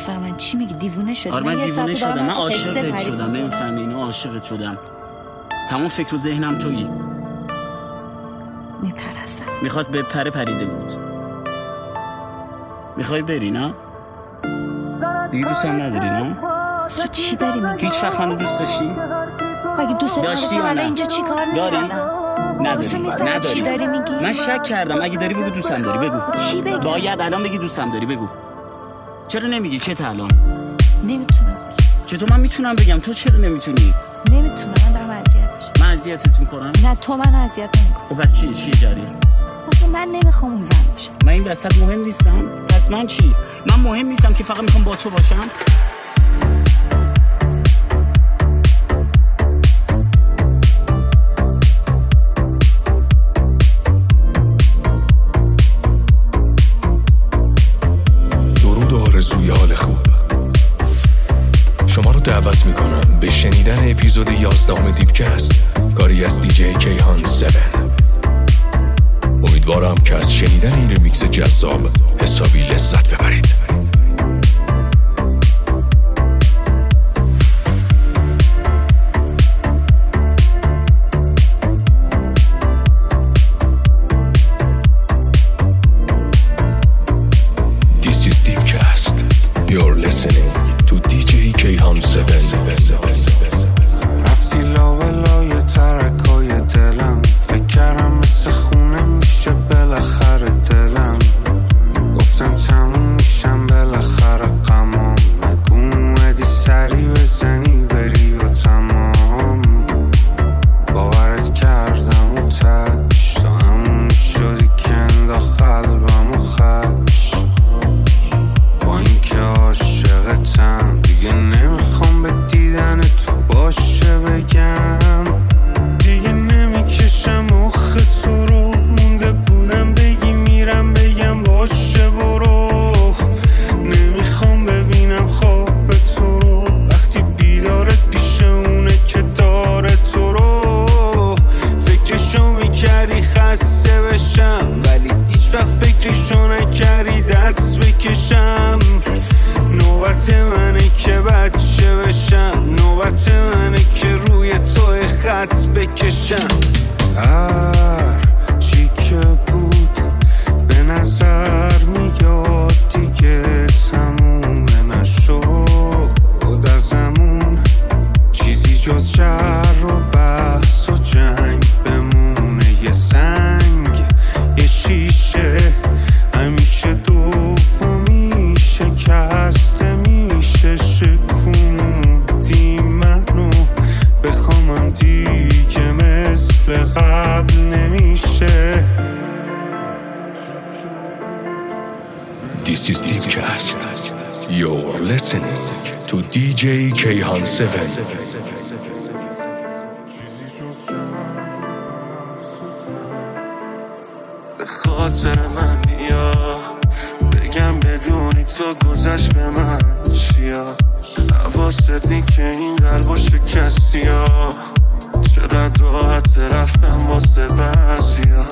نمیفهمن چی میگی، دیوونه شدی؟ آره من دیوونه شدم، من عاشقت شدم، نمیفهمی اینو، عاشقت شدم. تمام فکر و ذهنم تویی. میپرستم. میخواست به پره پریده بود. میخوای بری نه؟ دیگه دوستم نداری نه؟ تو چی داری میگی؟ هیچ وقت منو دوست داشتی؟ اگه دوست داشتی یا نه؟ اینجا چی کار می‌کردم؟ نداری. چی داری میگی؟ من شک کردم، اگه داری بگو دوستم داری، بگو. چی بگی؟ باید الان بگی دوستم داری، بگو. چرا نمیگی؟ چه الان؟ نمیتونم. چطور من میتونم بگم؟ تو چرا نمیتونی؟ نمیتونم، من دارم اذیت میشم. من اذیتت میکنم؟ نه تو من اذیت نمیکنی. خب پس چی جریان؟ اصلا من نمیخوام اون زن باشم. من این وسط مهم نیستم؟ پس من چی؟ من مهم نیستم که فقط میخوام با تو باشم؟ آرزوی حال خوب شما رو دعوت میکنم به شنیدن اپیزود 11 دیپکست کاری از دیجی کیهان 7. امیدوارم که از شنیدن این ریمیکس جذاب حسابی لذت ببرید. You're listening to DJ Kayhan 7. رفتی لاولای ترکای دلم، فکر کردم مثل خونه میشه بالاخره دلم، گفتم تموم میشم بالاخره غمام، نگو اومدی سری بزنی بری و تمام، باورت کردم و تش تا همون شدی که انداخت قلبم و خش، با اینکه عاشقتم دیگه نمیخوام به دیدن تو باشه بگم، دیگه نمیکشم مخ تو رو، مونده بودم بگی میرم بگم باشه برو، نمیخوام ببینم خواب تو رو وقتی بیدارت پیش اونه که داره تو رو، فکرشو میکردی خسته بشم ولی هیچ وقت فکرشو نکردی دست بکشم، نوبت منه که بچه بشم، نوبت منه که روی تو خط بکشم، چی که بود به نظر میاد دیگه تمومه نشد ازمون، چیزی جز شر و بحث و جنگ بمونه، یه سنگ یه شیشه همیشه دومی شکسته میشه، شکوندی منو بخوامم دیگه مثل قبل نمیشه. This is Deepcast. You're listening to DJ Kayhan 7. به خاطر من بیا بگم بدونی تو گذشت به من چیا، حواست نی که این قلبو شکستی ها، چقدر راحت رفتم واسه بعضیا،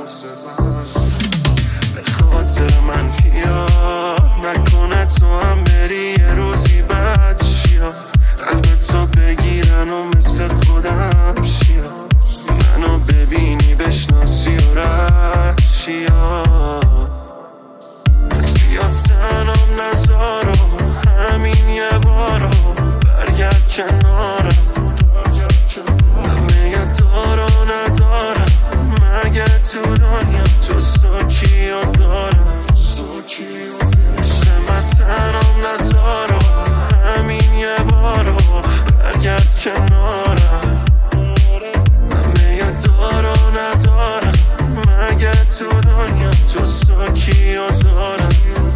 به خاطر من بیا نکنه تو هم بری یه روزی بعد چیا، قلبتو بگیرن و مثل خودم چیا، منو ببینی بشناسی و رد چیا، بس بیا تنم نذارو همین یه بارو برگرد کنارم، همه یه دارو ندارم مگه تو دنیا جز تو کیو دارم، عشق من تنم نذارو همین یه بارو برگرد کنارم، همه یه دارو ندارم مگه تو دنیا جز تو کیو دارم.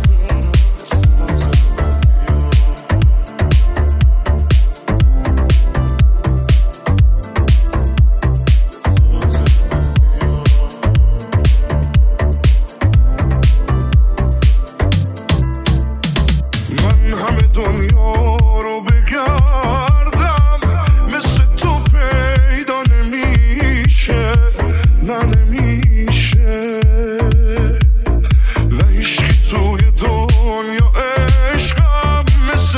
من همه دنیا رو بگردم مثل تو پیدا نمیشه، نه نمیشه، نه عشقی توی دنیا عشقم مثل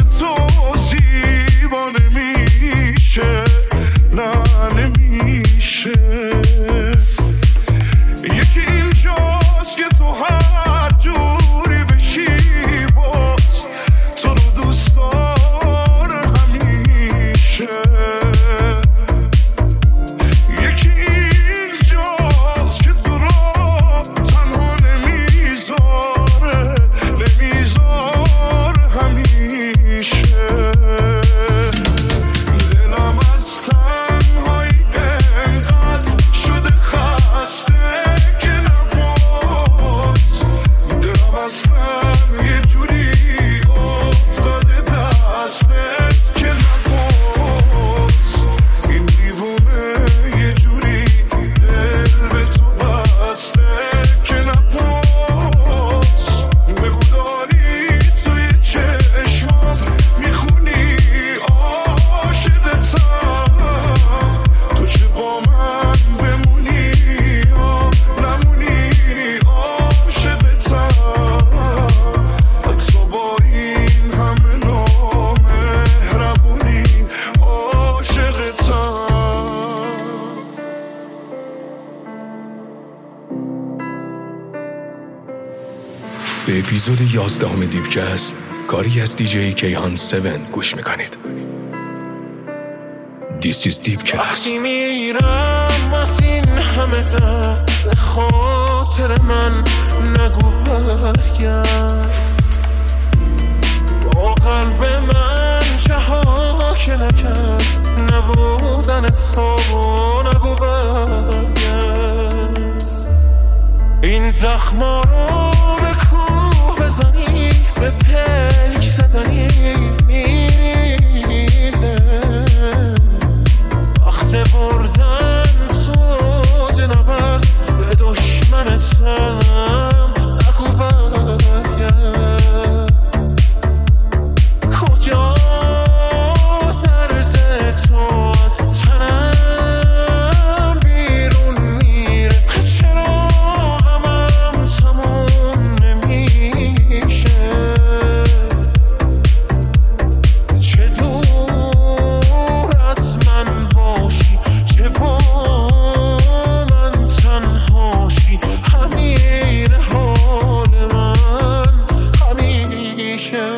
اپیزود 11 دیپکست کاری از دیجی کیهان 7 گوش میکنید. This is دیپکست. وقتی میرم از این همه درد خاطر من نگو برگرد، با قلب من چه ها که نکرد نبودنت سابو نگو برگرد. این زخما رو به کوه بزنی به پلک زدنی میزه، وقت بردن سوز نبرد به دشمنتم نگو برگرد. کجا درد تو از تنم بیرون میره، چرا همم تموم نمیشه، چه دور از من باشی چه با من تنهاشی، همین حال من همیشه.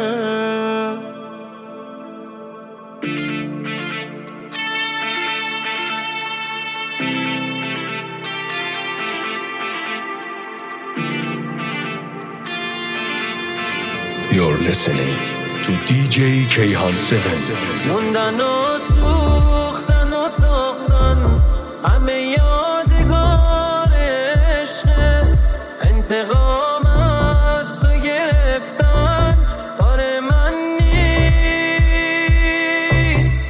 You're listening to DJ کیهان 7. موندن و سوختن و ساختن همه یادگار عشق، انتقام از تو گرفتن کار من نیست.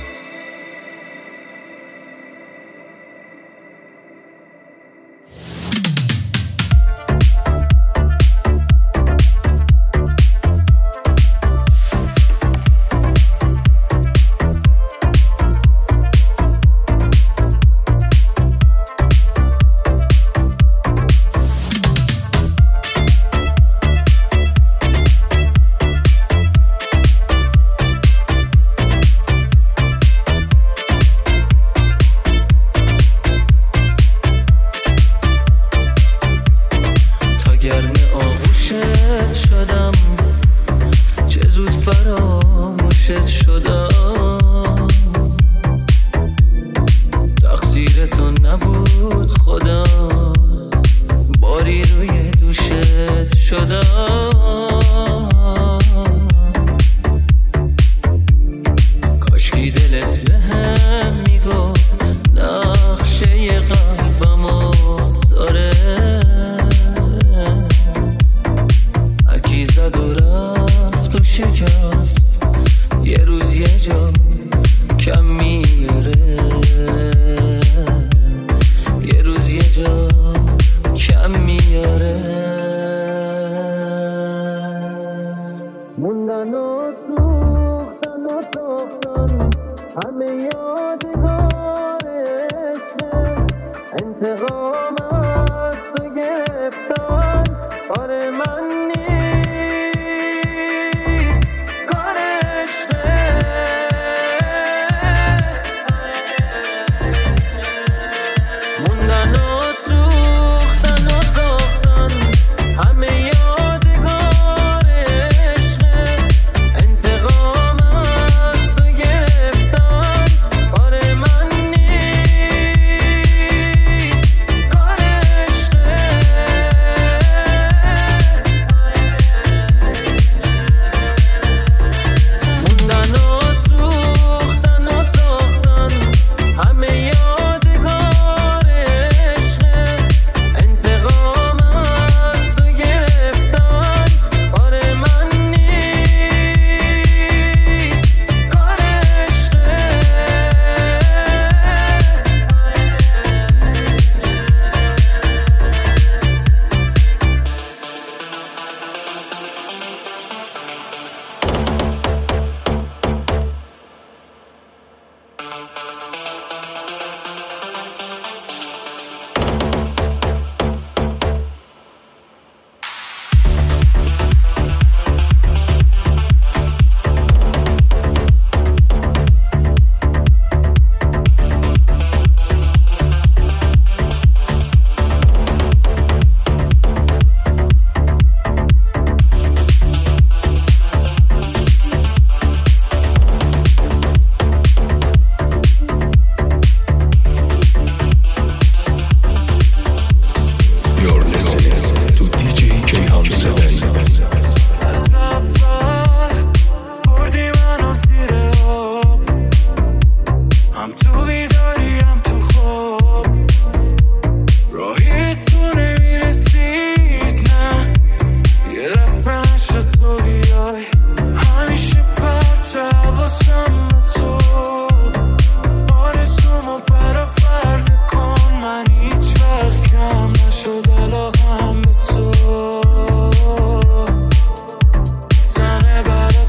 تا گرم آغوشت شدم چه زود فراموشت شدم، تقصیر تو نبود خدا باری روی دوشت شدم. کاشکی دلت به هم میگفت نقشه قلبمو داره، هرکی زد و رفت و شکست یه روز یه جا کم میاره، یه روز یه جا کم میاره. موندن و سوختن و ساختن همه یادگار عشق، انتقام از تو گرفتن کار من نیست، کار عشقه. موندن و سوختن و ساختن همه یادگار عشق، انتقام از تو گرفتن کار من نیست، کار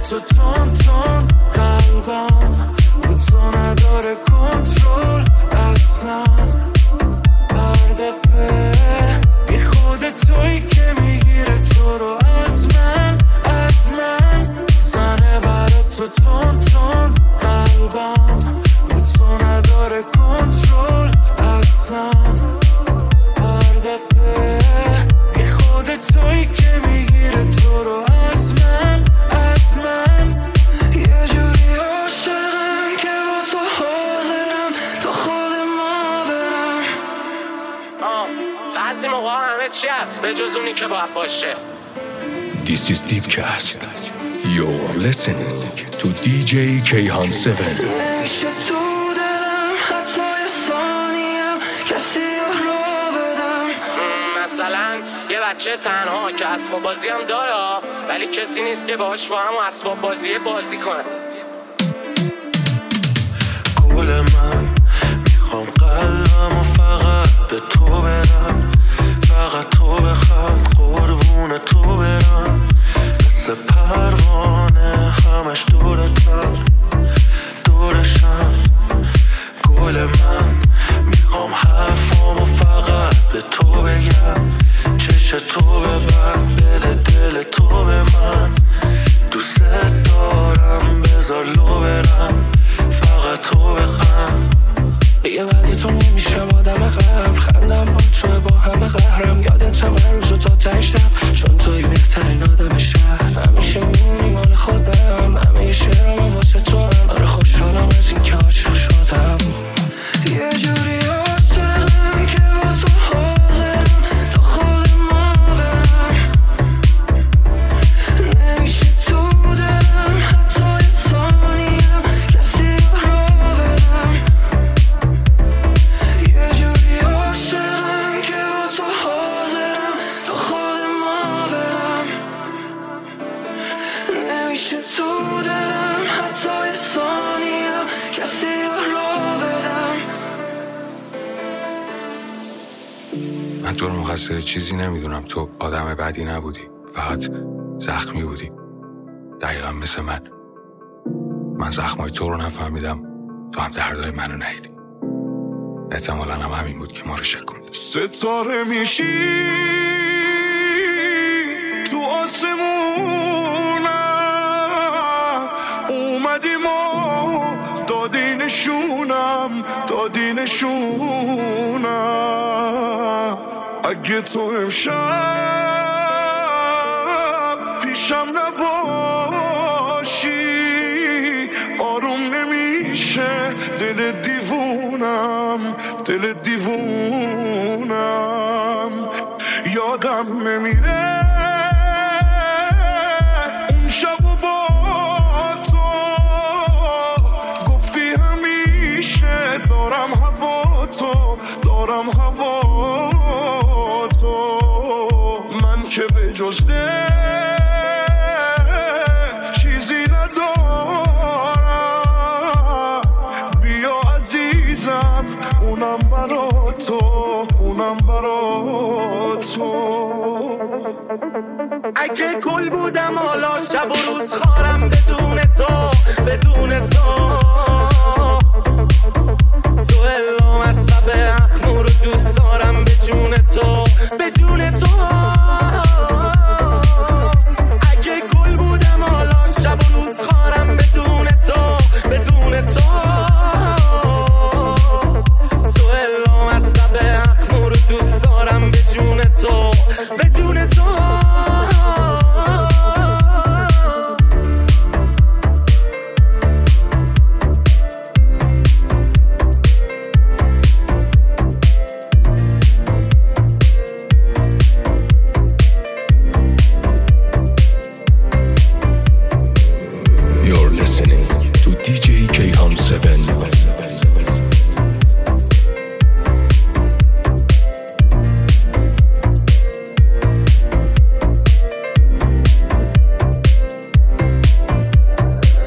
تو تون تون قلبم رو تو نداره کنترل اصلا هر دفعه بی خود توی که میگیره تو رو از من زنه برای تو تون تون قلبم رو تو نداره کنترل اصلا هر دفعه بی خود توی که میگیره تو رو از من یه جوری عاشقم که با تو حاضرم تا خود ما برم. بعضی موقع همه چی هست به جز اونی که باید باشه. This is Deepcast. You're listening to DJ Kayhan 7. نمیشه تو دلم حتی یه ثانیم کسی رو بدم. مثلا یه بچه تنها که اسباب بازی هم داره ولی کسی نیست که باهاش با هم اسباب بازی کنه. گل من میخوام قلبم و فقط به تو برم، فقط تو بخواد قربون تو برم، مثل پروانه همش دورتم دورشم. گل من میخوام حرفامو فقط به تو بگم، چش تو ببند بده دل تو به من، دوست دارم بذار لو برم فقط تو بخند. یه ولی تو نمیشه آدم قبل، خندم با تو با همه قهرم، یادتم هر روز و تا ته شب، چون توی بهترین آدم شهر، همیشه میمونی مال خود برم، همه یه شعرم واسه تو هم، آره خوشحالم از این که عاشق شدم. یه جوری عاشقم که با تو حاضرم تا خود ما برم، نمیشه تو دلم حتی یه ثانیم کسی رو بدم. یه جوری عاشقم که با تو حاضرم تا خود ما برم، نمیشه تو دلم حتی یه ثانیم کسی رو بدم. من تو رو مقصر چیزی نمیدونم، تو آدم بدی نبودی، فقط زخمی بودی، دقیقا مثل من زخمای تو رو نفهمیدم، تو هم دردای منو ندیدی، احتمالاً هم همین بود که ما رو شکوند. ستاره میشی تو آسمونم، اومدی ما دادی نشونم، اگه تو امشب پیشم نباشی آروم نمیشه دل دیوونم، یادم نمیره اون شب و با تو گفتی همیشه دارم هوا تو، من که به جز چیزی ندارم، بیا عزیزم اونم برا تو. اگه گل بودم حالا شب و روز خارم بدون تو سوهلام از سب اخمو رو دوست دارم به جون تو اگه گل بودم حالا شب و روز خارم بدون تو سوهلام از سب اخمو رو دوست دارم به جون تو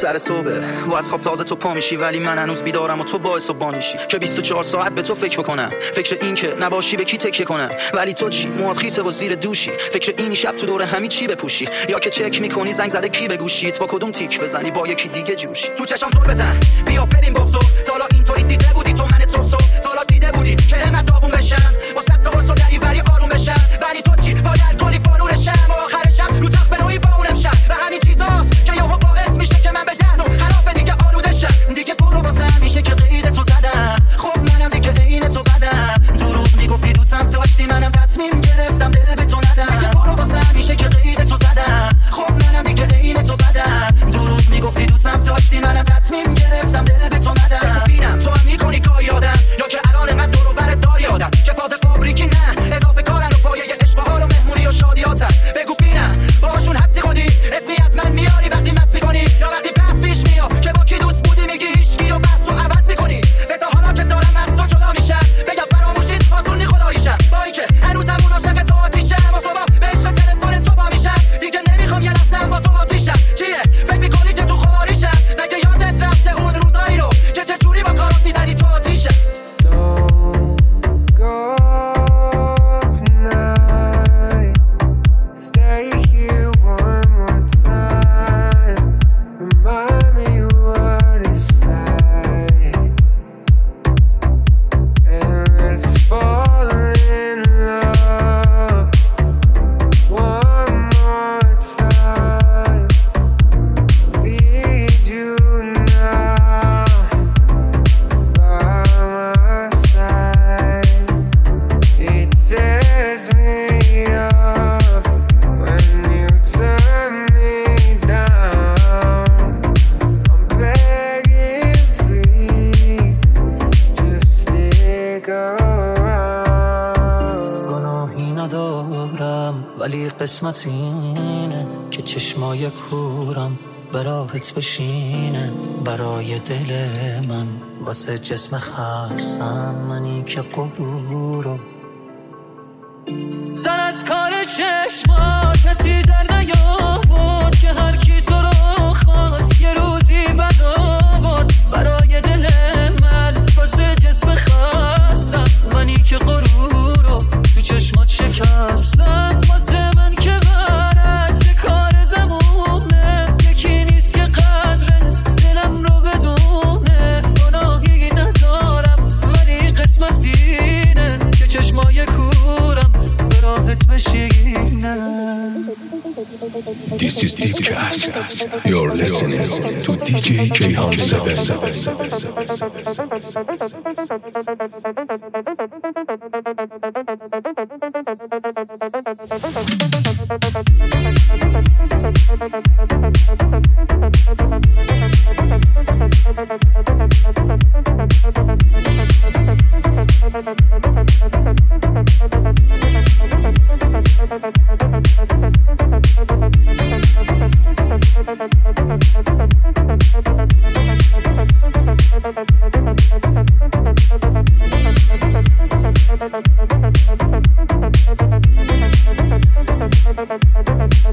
سر صبح و از خواب تازه تو پا میشی، ولی من هنوز بیدارم و تو باعث و بانیشی که 24 ساعت به تو فکر بکنم، فکر این که نباشی به کی تکیه کنم. ولی تو چی؟ موهات خیسه و زیر دوشی، فکر این شب تو دور همی چی بپوشی، یا که چک میکنی زنگ زده کی به گوشیت، با کدوم تیک بزنی با یکی دیگه جوشی. تو چشام زور بزن بیا بریم بغضو، تالا اینطوری دیده بودی تو من توسو، تالا دیده بودی که همت داغون بشم با صد تا واسو دری وری آروم بشم. ولی تو چی؟ با الکلی بانورشم و آخرشم رو تخت نوعی با اونم شم. و همین چیزاست که یهو باعث میشه که من به دهنو خلاف دیگه آلوده شم. دیگه برو واسه میشه که قید تو زدم، خب منم دیگه عین تو بدم. دروغ میگفتی دوستم داشتی، منم تصمیم گرفتم دل به تو ندم. دیگه برو واسه میشه که قید تو زدم، خب منم دیگه عین تو بدم. دروغ میگفتی دوستم داشتی، منم تصمیم گرفتم دل به تو ندم. ببینم تو هم میکنی کار یادم، یا که الان من دور و بر دار یادم که فاز فابریکی نه اضافه کارن و پایه عشق و حال و مهمونی و شادیاتم. بگو ببینم باشون هستی خودی، اسمی از من میاری وقتی مس میکنی، یا وقتی پس پیش میاد که با کی دوست بودی میگی هیچکی و بحث و عوض میکنی. بذار حالا که دارم از تو جدا میشم بگم فراموشید آسونی خداییشم، با اینکه هنوزم اون عاشق تو آتیشم و صبح به عشق تلفن تو با میشم. دیگه نمیخوام یه لحظه با تو آتیشم. چیه فکر میکنی که تو خواریشم؟ مگه یادت رفته اون روزایی رو که چه جوری با کارات میزدی تو آتیشم؟ قسمت اینه که چشمای کورم براحت بشینه، برای دل من واسه جسم خستم منی که غرورو سر از کار چشما کسی در نیاورد که هر کی تو رو خواد یه روزی بد آورد. برای دل من واسه جسم خستم منی که غرورو تو چشمات شکستم. واسه من که غرض کار زمونه، یکی نیست که قدر دلم رو بدونه. گناهی ندارم ولی قسمت اینه که چشمای کورم به راحت بشینه. This is Deepcast. You're listening to DJ Jayhan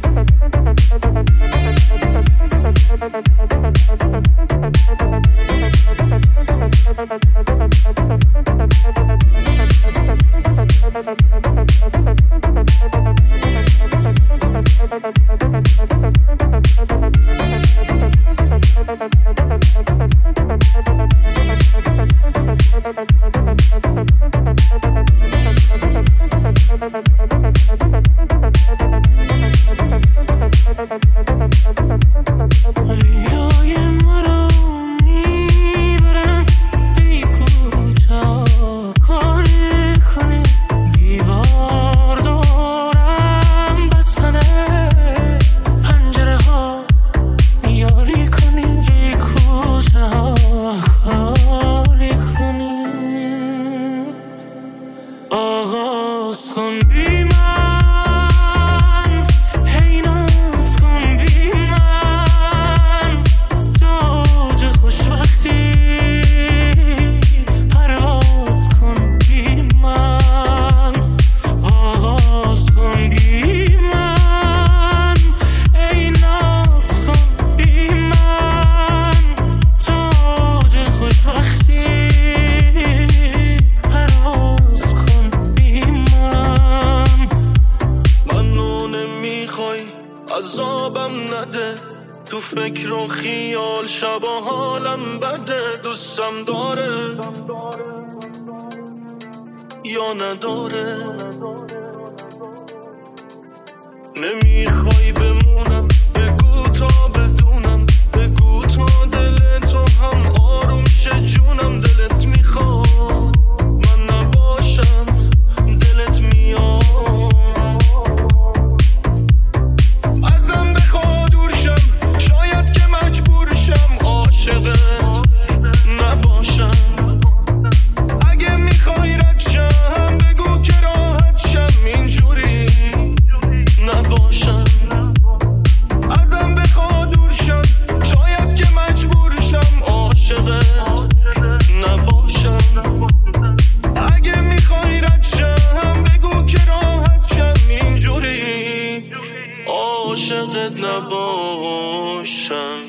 7 تو فکر و خیال شبا حالم بده، دوستم داره یا نداره. نمیخوای بمونم بگو تا بدونم، بگو تا دل تو هم آروم شه جونم. دلت میخواد من نباشم، دلت میاد ازم بخواد دور شم، شاید که مجبور شم عاشقت نباشم. اگه میخوای رد شم بگو که راحت شم، اینجوری نباشم. ازم بخواد دور شم، شاید که مجبور شم عاشقت نباشم. اگه میخوای رد شم بگو که راحت شم، اینجوری عاشقت نباشم.